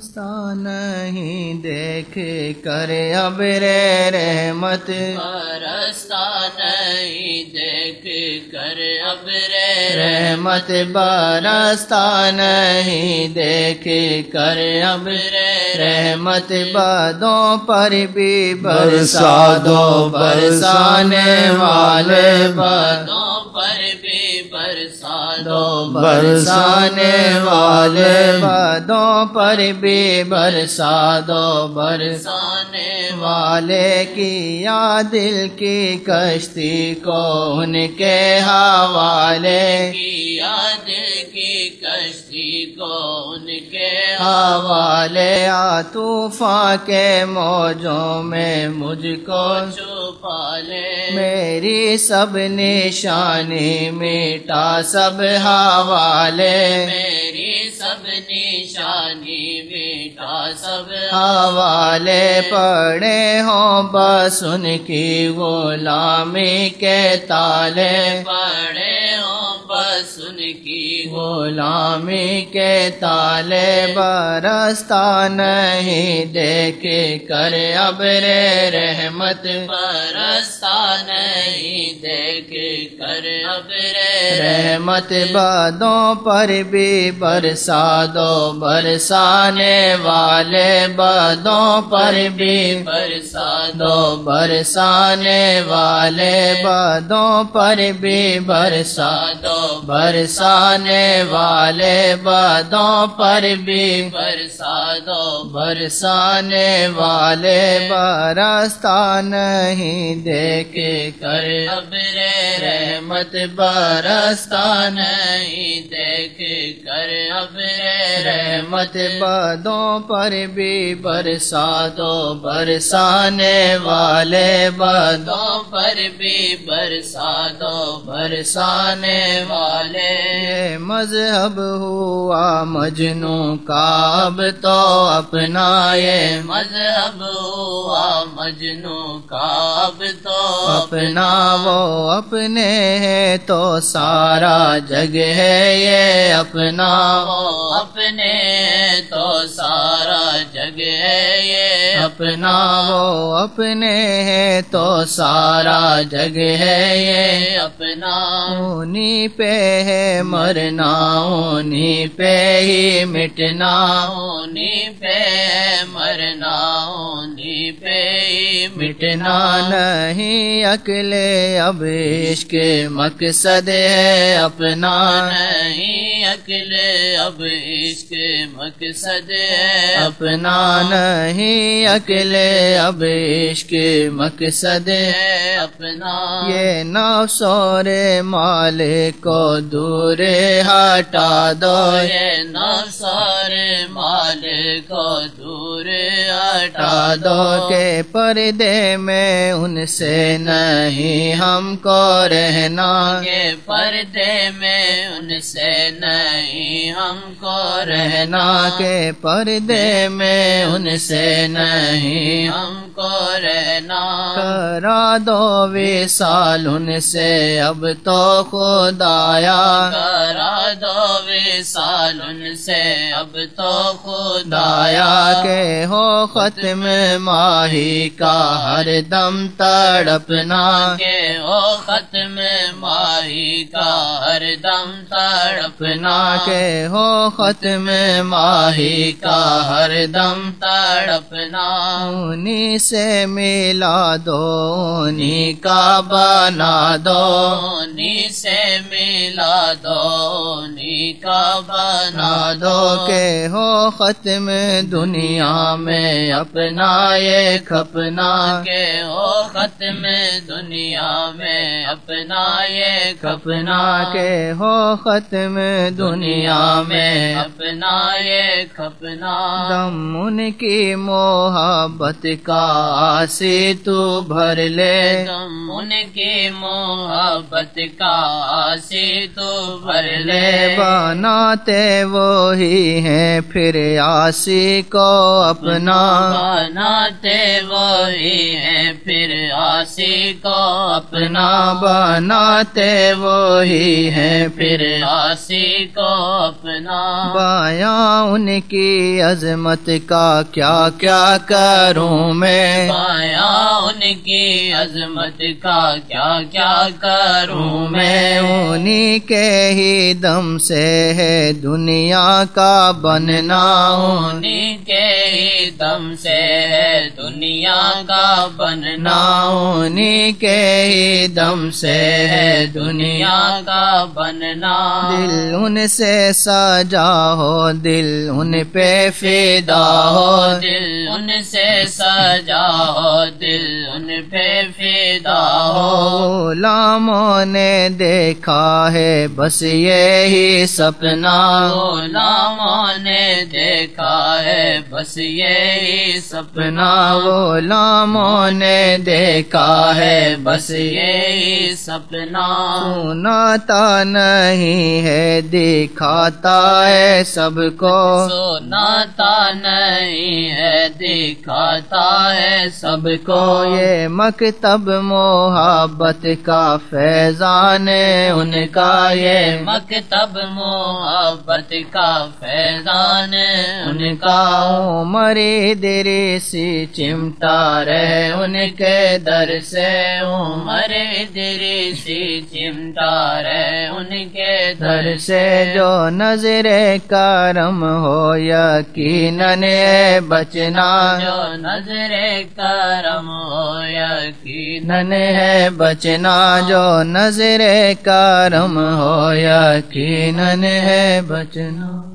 برستا نہیں دیکھ کر ابر رحمت، برستا نہیں دیکھ کر ابر رحمت برستا نہیں دیکھ کر ابر رحمت، بادوں پر بھی برسا دو برسانے والے، بادوں پر بھی برسا دو برسانے والے، بادوں پر بھی برسا دو برسانے والے، کیا دل کی کشتی کو ان کے حوالے، کیا دل کی کشتی کو ان کے حوالے، طوفان کے موجوں میں مجھ کو چھپا لے، میری سب نشانی مٹا سب حوالے، میری سب نشانی مٹا سب حوالے، پڑے ہوں بس ان کی غلامی کے تالے، پڑے ہوں بس ان کی غلامی کے تالے، برستا نہیں دیکھ کر ابر رحمت، برستا نہیں دیکھ کر ابر رحمت، بادوں پر بھی برسا دو برسانے والے، بادوں پر بھی برسا دو برسانے والے، بادوں پر بھی برسا دو برسانے والے، بادوں پر بھی برسا دو برسانے والے، برستا نہیں دیکھ کر ابر رحمت، برستا نہیں دیکھ کر ابر رحمت، بادوں پر بھی برسا دو برسانے والے، بادوں پر بھی برسا دو برسانے والے، یہ مذہب ہوا مجنوں کا اب تو اپنا، یہ مذہب ہوا مجنوں کا اب تو اپنا، وہ اپنے ہے تو سارا جگ ہے یہ اپنا، وہ اپنے تو سارا جگ ہے یہ اپنا، وہ اپنے ہے تو سارا جگ ہے یہ اپنا، انہی پہ ہے مرنا انہی پہ ہی مٹنا، انہی پہ مرنا انہی پہ مٹنا نہیں عقل اب عشق مقصد ہے اپنا، نہیں عقل اب عشق مقصد ہے اپنا نہیں عقل اب عشق مقصد ہے اپنا، یہ نفس اور مال کو دور ہٹا دو، یہ نفس اور مال کو دور ہٹا دو کہ پردے میں ان سے نہیں ہم کو رہنا، کہ پردے میں ان سے نہیں ہم کو رہنا، کہ پردے میں ان سے نہیں ہم کو رہنا، کرا دو وصال ان سے اب تو خدایا، کرا دو وصال ان سے اب تو خدایا، کہ ہو ختم ماہی کا ہر دم تڑپنا، کہ ہو ختم ماہی کا ہر دم تڑپنا، کہ ہو ختم ماہی کا ہر دم تڑپنا، انہی سے ملا دو انہی کا بنا دو، انہی سے ملا دو انہی کا بنا دو، کہ ہو ختم دنیا میں اپنا ایک اپنا، کہ ہو ختم دنیا میں اپنا ایک اپنا، کہ ہو ختم دنیا میں اپنا ایک اپنا، دم ان کی محبت کا آسی تو بھر لے، دم ان کی محبت کا آسی تو بھر لے، لے بناتے وہی ہیں پھر عاصی کو اپنا، بناتے وہی ہیں پھر عاصی کو اپنا، بناتے وہی ہیں پھر عاصی کو اپنا، بیاں ان کی عظمت کا کیا کیا کروں میں، بیاں ان کی عظمت کا کیا کیا کروں میں انہی کے ہی دم سے ہے دنیا کا بننا، انہی کے ہی دم سے ہے دنیا کا بننا، انہی کے ہی دم سے ہے دنیا کا بننا، دل ان سے سجا ہو دل ان پہ فدا ہو، دل ان سے سجا ہو دل ان پہ فدا ہو، غلاموں نے دیکھا ہے بس یہی سپنا، غلاموں نے دیکھا ہے بس یہی سپنا، غلاموں نے دیکھا ہے بس یہی سپنا، سناتا نہیں ہے دکھاتا ہے سب کو، سناتا نہیں ہے دکھاتا ہے سب کو، یہ مکتب محبت کا فیضان ان کا، یہ مکتب محبت کا فیضان ان کا، عمر ادریسی چمٹا رہے ان کے در سے، عمر ادریسی چمٹا رہے ان کے در سے جو نظر کرم ہو یقیناً ہے بچنا، جو نظر کرم ہو یقیناً ہے بچنا، جو نظر کرم ہو یقیناً ہے بچنا۔